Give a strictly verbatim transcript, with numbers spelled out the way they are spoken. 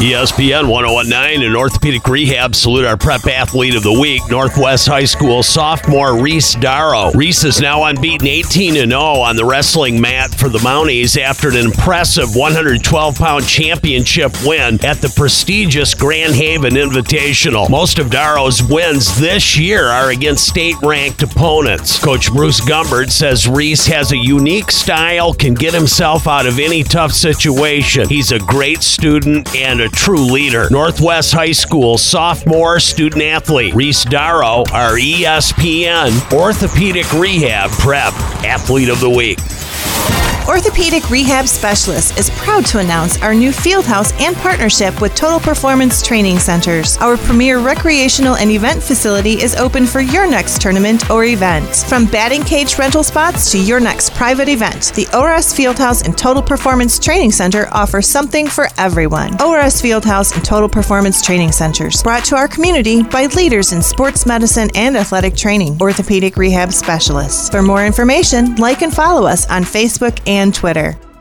E S P N one oh one nine and Orthopedic Rehab salute our prep athlete of the week, Northwest High School sophomore Reese Darrow. Reese is now unbeaten eighteen and oh on the wrestling mat for the Mounties after an impressive one hundred twelve pound championship win at the prestigious Grand Haven Invitational. Most of Darrow's wins this year are against state-ranked opponents. Coach Bruce Gumbert says Reese has a unique style, can get himself out of any tough situation. He's a great student and a true leader. Northwest High School sophomore student athlete Reese Darrow, our E S P N Orthopedic Rehab Prep Athlete of the Week. Orthopedic Rehab Specialist is proud to announce our new field house and partnership with Total Performance Training Centers. Our premier recreational and event facility is open for your next tournament or event. From batting cage rental spots to your next private event, the O R S Fieldhouse and Total Performance Training Center offer something for everyone. O R S Fieldhouse and Total Performance Training Centers, brought to our community by leaders in sports medicine and athletic training. Orthopedic Rehab Specialists. For more information, like and follow us on Facebook and Twitter.